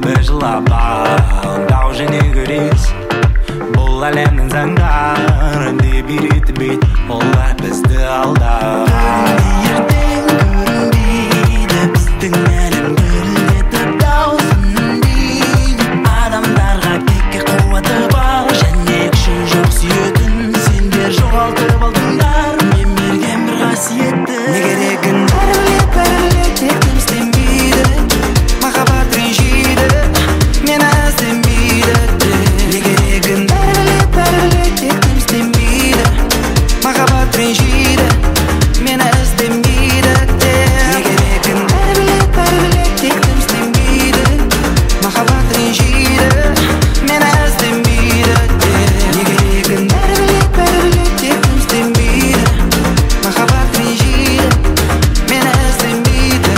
бір жылап дау және күрес бұл әлемнің заңдары деп үйретіп еді олар бізді алдап ертең көрінбейді біздің әлем гүлдетіп даусын дейді адамдарға текке қуаты бар және күші жоқ сүйетін сендер жоғалтып алдыңдар мен берген бір қасиетті не керегін бәрі білет тек дым істемейді махаббат ренжиді мені іздемейді не керегін бәрі білет тек дым істемейді махаббат ренжиді мені іздемейді не керегін бәрі білет тек дым істемейді махаббат ренжиді мені іздемейді не керегін бәрі білет тек дым істемейді махаббат ренжиді мені іздемейді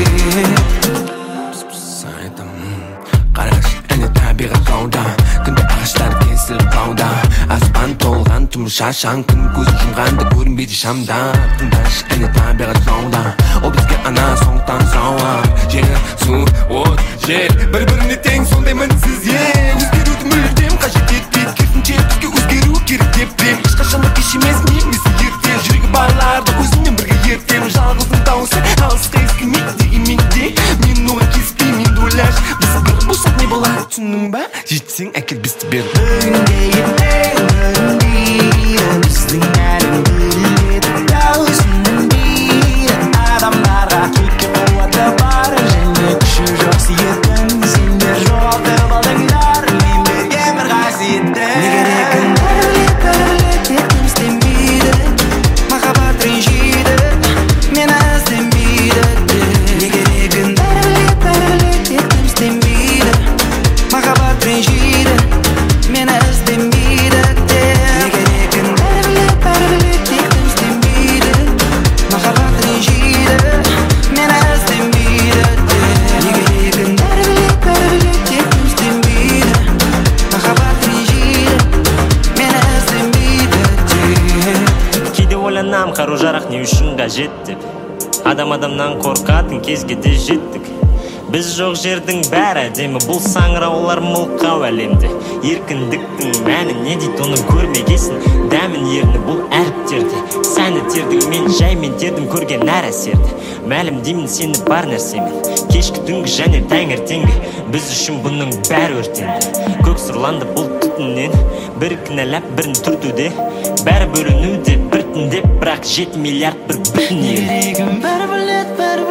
қараш әне табиғат қауда күнде ағаштар кесіліп қауда аспан толған тұм шашаң күн көз жұмғанда көрінбейді шамда тыңдашы әне табиғат қауда ол бізге ана сондықтан сауап жер су от жер бір-біріне тең сондай мінсіз өзгеруді мүлдем қажет етпейді керісінше бізге өзгеру керек деп білем ешқашан да кеш емес немесе ерте жүрегі барларды өзіңмен бірге ертем жалғыздың дауысы алысқа естілмейді дегенмен де мен оған келіспеймін енді ойлашы біз бір болсақ не болады түсіндің ба жетсең әкел бізді бер бүгінге ертең көрінбейді біздің әлем гүлдетіп даусын дейді адамдарға текке қуаты бар және күші жоқ сүйетін сендер жоғалтып алдыңдар мен берген бір қасиетті не керегін бәрі білет тек дым істемейді махаббат ренжиді мені іздемейді не керегін бәрі білет тек дым істемейді махаббат ренжиді мені іздемейді не керегін бәрі білет тек дым істемейді махаббат ренжиді мені іздемейді не керегін бәрі білет тек дым істемейді махаббат ренжиді мені іздемейді кейде ойланам қару-жарақ не үшін қажет деп адамнан қорқатын кезге де жеттік біз жоқ жердің бәрі әдемі бұл саңыраулар мылқау әлемде еркіндіктің мәні не дейді оны көрмегесін дәмін ерні бұл әріптерде сәні тердің мен жаймен тердім көрген әр әсерді мәлім деймін сені бар нәрсемен кешкі түнгі және таңертеңгі біз үшін бұның бәрі өртенді көк сұрланды бұл түтіннен бір кінәлап бірін түртуде бәрі бөлінуде біртіндеп бірақ 7 миллиард бір бүтін ел бәрі білет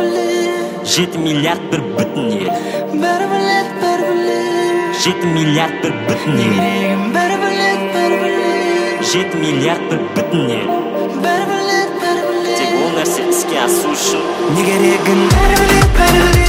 7 миллиард бір бүтін ел бәрі білет 7 миллиард бір бүтін ел бәрі білет 7 миллиард бір бүтін ел бәрі білет тек ол нәрсе іске асу үшін не керегін бәрі білет